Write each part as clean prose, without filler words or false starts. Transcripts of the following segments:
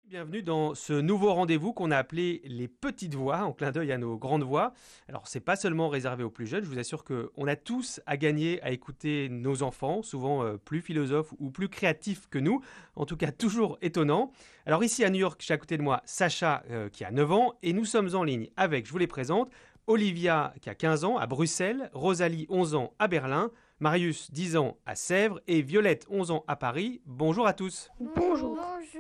Bienvenue dans ce nouveau rendez-vous qu'on a appelé les petites voix, en clin d'œil à nos grandes voix. Alors c'est pas seulement réservé aux plus jeunes, je vous assure qu'on a tous à gagner à écouter nos enfants, souvent plus philosophes ou plus créatifs que nous, en tout cas toujours étonnants. Alors ici à New York, j'ai à côté de moi Sacha qui a 9 ans et nous sommes en ligne avec, je vous les présente, Olivia qui a 15 ans à Bruxelles, Rosalie 11 ans à Berlin, Marius 10 ans à Sèvres et Violette 11 ans à Paris. Bonjour à tous. Bonjour.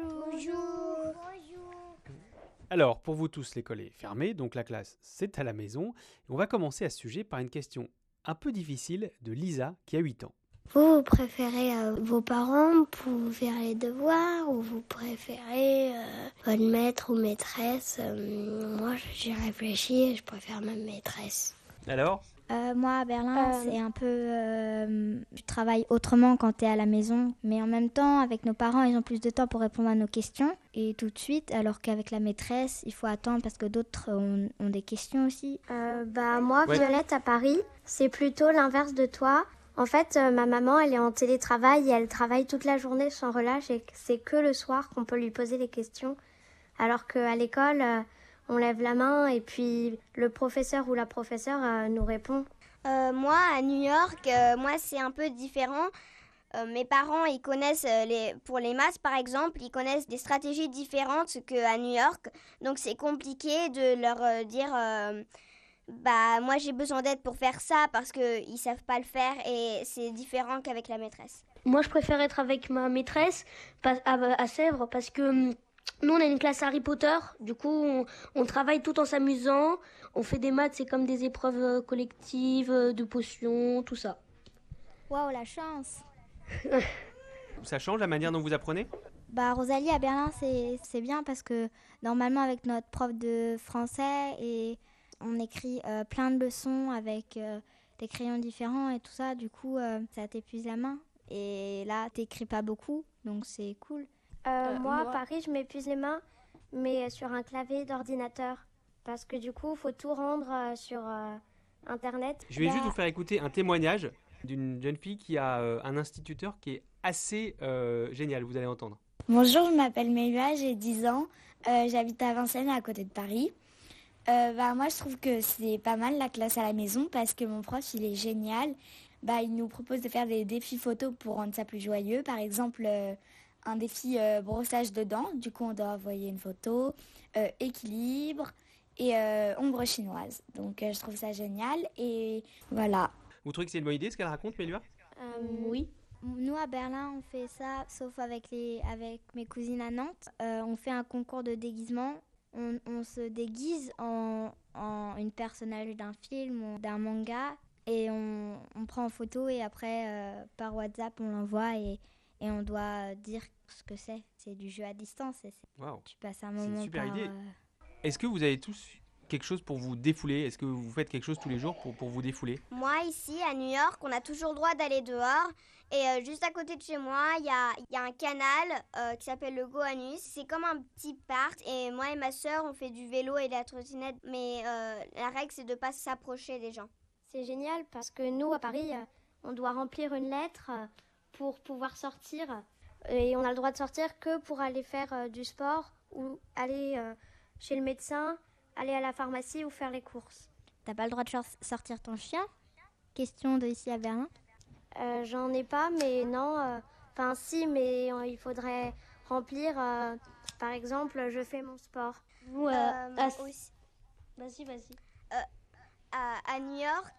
Alors, pour vous tous, l'école est fermée, donc la classe, c'est à la maison. On va commencer à ce sujet par une question un peu difficile de Lisa, qui a 8 ans. Vous préférez vos parents pour faire les devoirs ou vous préférez votre maître ou maîtresse Moi, j'ai réfléchi et je préfère ma maîtresse. Alors ? Moi, à Berlin, c'est un peu... tu travailles autrement quand tu es à la maison. Mais en même temps, avec nos parents, ils ont plus de temps pour répondre à nos questions. Et tout de suite, alors qu'avec la maîtresse, il faut attendre parce que d'autres ont des questions aussi. Moi, Violette, à Paris, c'est plutôt l'inverse de toi. En fait, ma maman, elle est en télétravail et elle travaille toute la journée sans relâche. Et c'est que le soir qu'on peut lui poser des questions. Alors qu'à l'école... on lève la main et puis le professeur ou la professeure nous répond. Moi, à New York, moi c'est un peu différent. Mes parents, ils connaissent, pour les maths par exemple, ils connaissent des stratégies différentes qu'à New York. Donc c'est compliqué de leur dire, moi j'ai besoin d'aide pour faire ça parce qu'ils ne savent pas le faire et c'est différent qu'avec la maîtresse. Moi je préfère être avec ma maîtresse à Sèvres parce que... Nous, on a une classe Harry Potter, du coup, on travaille tout en s'amusant. On fait des maths, c'est comme des épreuves collectives, de potions, tout ça. Waouh, la chance! Ça change la manière dont vous apprenez ? Rosalie, à Berlin, c'est bien parce que normalement, avec notre prof de français, et on écrit plein de leçons avec des crayons différents et tout ça. Du coup, ça t'épuise la main. Et là, t'écris pas beaucoup, donc c'est cool. Moi, à Paris, je m'épuise les mains, mais sur un clavier d'ordinateur. Parce que du coup, il faut tout rendre sur Internet. Je vais juste vous faire écouter un témoignage d'une jeune fille qui a un instituteur qui est assez génial, vous allez entendre. Bonjour, je m'appelle Mélua, j'ai 10 ans. J'habite à Vincennes, à côté de Paris. Moi, je trouve que c'est pas mal la classe à la maison parce que mon prof, il est génial. Il nous propose de faire des défis photos pour rendre ça plus joyeux. Par exemple... un défi brossage de dents, du coup on doit envoyer une photo, équilibre et ombre chinoise. Donc je trouve ça génial et voilà. Vous trouvez que c'est une bonne idée ce qu'elle raconte, Mélua ? Oui. Nous à Berlin on fait ça, sauf avec mes cousines à Nantes. On fait un concours de déguisement. On se déguise en une personnage d'un film ou d'un manga et on prend en photo et après par WhatsApp on l'envoie et on doit dire ce que c'est. C'est du jeu à distance. Wow. Tu passes un moment c'est une super par... idée. Est-ce que vous avez tous quelque chose pour vous défouler ? Est-ce que vous faites quelque chose tous les jours pour vous défouler ? Moi, ici, à New York, on a toujours le droit d'aller dehors. Et juste à côté de chez moi, il y a un canal qui s'appelle le Goanus. C'est comme un petit parc. Et moi et ma sœur, on fait du vélo et de la trottinette. Mais la règle, c'est de ne pas s'approcher des gens. C'est génial parce que nous, à Paris, on doit remplir une lettre... pour pouvoir sortir. Et on a le droit de sortir que pour aller faire du sport ou aller chez le médecin, aller à la pharmacie ou faire les courses. T'as pas le droit de sortir ton chien ? Question de ici à Berlin. J'en ai pas, mais non. Si, mais il faudrait remplir. Par exemple, je fais mon sport. Nous, aussi. Vas-y. À New York,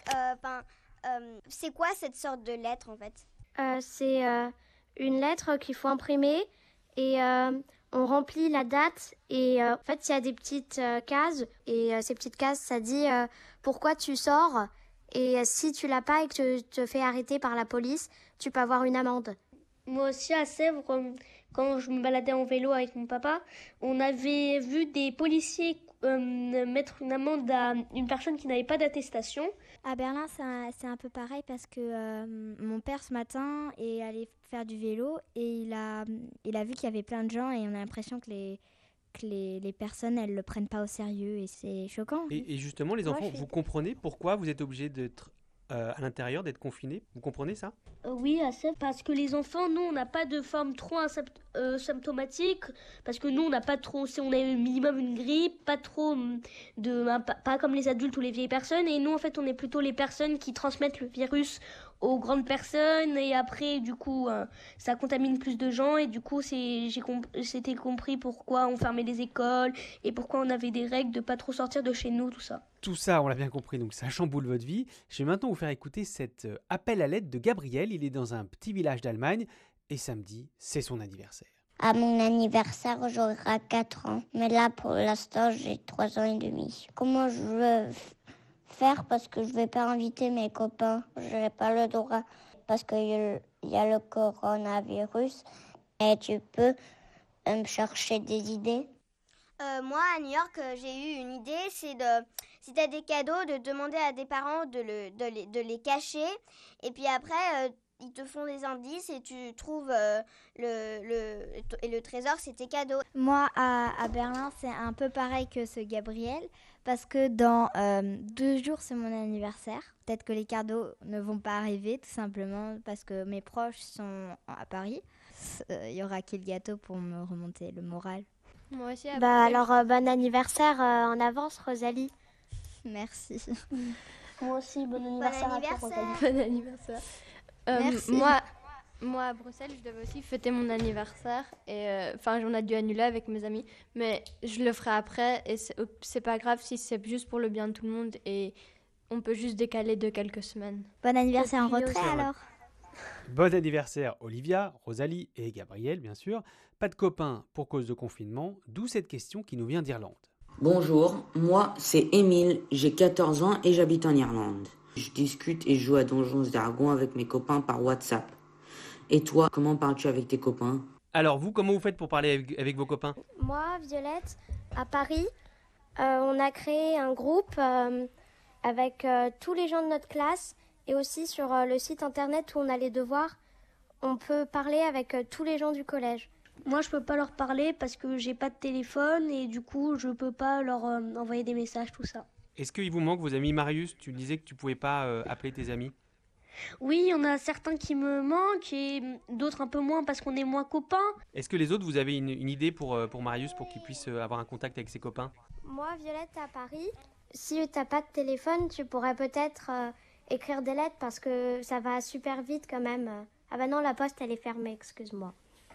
c'est quoi cette sorte de lettre en fait ? C'est une lettre qu'il faut imprimer et on remplit la date et en fait il y a des petites cases et ces petites cases ça dit pourquoi tu sors et si tu l'as pas et que tu te fais arrêter par la police, tu peux avoir une amende. Moi aussi à Sèvres, quand je me baladais en vélo avec mon papa, on avait vu des policiers mettre une amende à une personne qui n'avait pas d'attestation. À Berlin, c'est un peu pareil parce que mon père ce matin est allé faire du vélo et il a vu qu'il y avait plein de gens et on a l'impression que les personnes, elles le prennent pas au sérieux et c'est choquant. Et justement, les enfants, vous comprenez pourquoi vous êtes obligés d'être à l'intérieur, d'être confiné. Vous comprenez ça? Oui, assez, parce que les enfants, nous, on n'a pas de forme trop symptomatique, parce que nous, on n'a pas trop, on a au minimum une grippe, pas trop pas comme les adultes ou les vieilles personnes, et nous, en fait, on est plutôt les personnes qui transmettent le virus aux grandes personnes, et après, du coup, ça contamine plus de gens, et du coup, c'était compris pourquoi on fermait les écoles, et pourquoi on avait des règles de pas trop sortir de chez nous, tout ça. Tout ça, on l'a bien compris, donc ça chamboule votre vie. Je vais maintenant vous faire écouter cet appel à l'aide de Gabriel. Il est dans un petit village d'Allemagne et samedi, c'est son anniversaire. À mon anniversaire, j'aurai 4 ans. Mais là, pour l'instant, j'ai 3 ans et demi. Comment je veux faire parce que je vais pas inviter mes copains. Je n'ai pas le droit parce qu'il y a le coronavirus. Et tu peux me chercher des idées? Moi, à New York, j'ai eu une idée, c'est si tu as des cadeaux, de demander à des parents de les cacher. Et puis après, ils te font des indices et tu trouves et le trésor, c'est tes cadeaux. Moi, à Berlin, c'est un peu pareil que ce Gabriel, parce que dans 2 jours, c'est mon anniversaire. Peut-être que les cadeaux ne vont pas arriver, tout simplement, parce que mes proches sont à Paris. Il y aura quel gâteau pour me remonter le moral? Moi aussi. Alors, bon anniversaire en avance, Rosalie. Merci. Moi aussi, bon anniversaire à toi, Rosalie. Bon anniversaire. Merci. Moi, à Bruxelles, je devais aussi fêter mon anniversaire. Et on a dû annuler avec mes amis. Mais je le ferai après. Et c'est pas grave si c'est juste pour le bien de tout le monde. Et on peut juste décaler de quelques semaines. Bon anniversaire en retrait alors. Bon anniversaire Olivia, Rosalie et Gabriel, bien sûr. Pas de copains pour cause de confinement, d'où cette question qui nous vient d'Irlande. Bonjour, moi c'est Émile, j'ai 14 ans et j'habite en Irlande. Je discute et joue à Donjons et Dragons avec mes copains par WhatsApp. Et toi, comment parles-tu avec tes copains? Alors vous, comment vous faites pour parler avec vos copains? Moi, Violette, à Paris, on a créé un groupe avec tous les gens de notre classe et aussi sur le site internet où on a les devoirs, on peut parler avec tous les gens du collège. Moi, je peux pas leur parler parce que j'ai pas de téléphone et du coup, je peux pas leur envoyer des messages, tout ça. Est-ce qu'il vous manque vos amis? Marius, tu disais que tu pouvais pas appeler tes amis. Oui, il y en a certains qui me manquent et d'autres un peu moins parce qu'on est moins copains. Est-ce que les autres, vous avez une idée pour Marius pour qu'il puisse avoir un contact avec ses copains? Moi, Violette, à Paris, si t'as pas de téléphone, tu pourrais peut-être écrire des lettres parce que ça va super vite quand même. Ah bah non, la poste, elle est fermée, excuse-moi.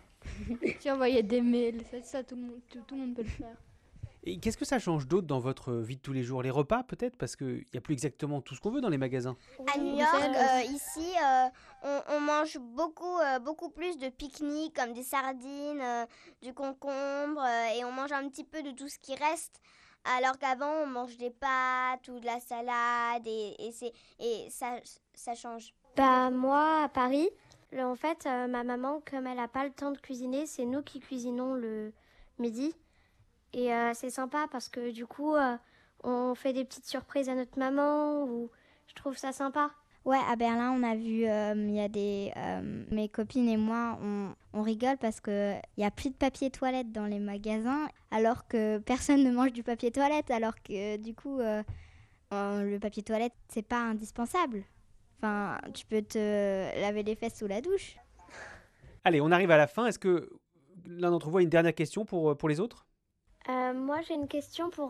Tu envoyais des mails, ça tout le monde peut le faire. Et qu'est-ce que ça change d'autre dans votre vie de tous les jours? Les repas peut-être? Parce qu'il n'y a plus exactement tout ce qu'on veut dans les magasins. À New York, ici, on mange beaucoup plus de pique-niques comme des sardines, du concombre et on mange un petit peu de tout ce qui reste. Alors qu'avant, on mange des pâtes ou de la salade et ça change. Bah moi, à Paris, en fait, ma maman, comme elle n'a pas le temps de cuisiner, c'est nous qui cuisinons le midi. Et c'est sympa parce que du coup, on fait des petites surprises à notre maman ou je trouve ça sympa. Ouais, à Berlin, on a vu, il y a mes copines et moi, on rigole parce qu'il n'y a plus de papier toilette dans les magasins, alors que personne ne mange du papier toilette, alors que du coup, le papier toilette, c'est pas indispensable. Enfin, tu peux te laver les fesses sous la douche. Allez, on arrive à la fin. Est-ce que l'un d'entre vous a une dernière question pour les autres? Moi, j'ai une question pour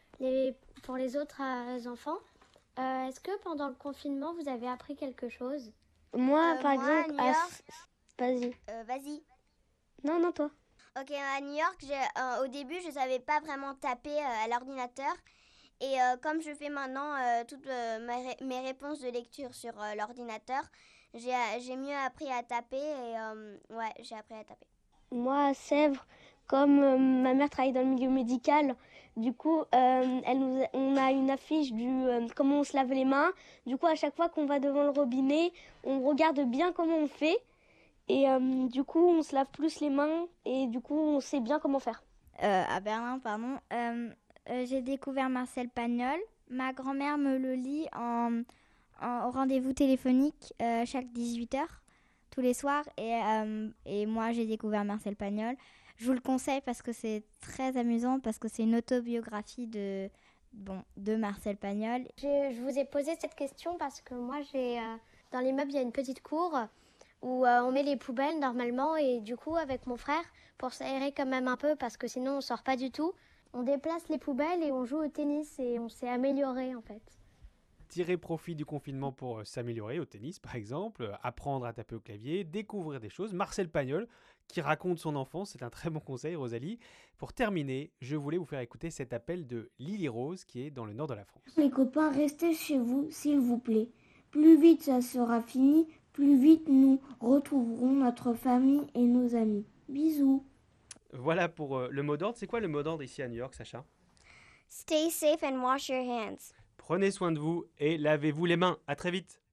les autres enfants. Est-ce que pendant le confinement, vous avez appris quelque chose? Moi, par exemple... à New York, Vas-y. Vas-y. Non, toi. Ok, à New York, au début, je savais pas vraiment taper à l'ordinateur. Et comme je fais maintenant toutes mes réponses de lecture sur l'ordinateur, j'ai mieux appris à taper et j'ai appris à taper. Moi, à Sèvres, comme ma mère travaille dans le milieu médical, du coup, on a une affiche du comment on se lave les mains. Du coup, à chaque fois qu'on va devant le robinet, on regarde bien comment on fait. Et du coup, on se lave plus les mains et du coup, on sait bien comment faire. À Berlin, pardon. J'ai découvert Marcel Pagnol. Ma grand-mère me le lit en rendez-vous téléphonique chaque 18h, tous les soirs. Et moi, j'ai découvert Marcel Pagnol. Je vous le conseille parce que c'est très amusant, parce que c'est une autobiographie de Marcel Pagnol. Je vous ai posé cette question parce que moi, dans l'immeuble, il y a une petite cour où on met les poubelles normalement. Et du coup, avec mon frère, pour s'aérer quand même un peu, parce que sinon on ne sort pas du tout, on déplace les poubelles et on joue au tennis et on s'est amélioré en fait. Tirer profit du confinement pour s'améliorer au tennis, par exemple, apprendre à taper au clavier, découvrir des choses. Marcel Pagnol, qui raconte son enfance, c'est un très bon conseil, Rosalie. Pour terminer, je voulais vous faire écouter cet appel de Lily Rose, qui est dans le nord de la France. Les copains, restez chez vous, s'il vous plaît. Plus vite ça sera fini, plus vite nous retrouverons notre famille et nos amis. Bisous. Voilà pour le mot d'ordre. C'est quoi le mot d'ordre ici à New York, Sacha ? Stay safe and wash your hands. Prenez soin de vous et lavez-vous les mains. À très vite.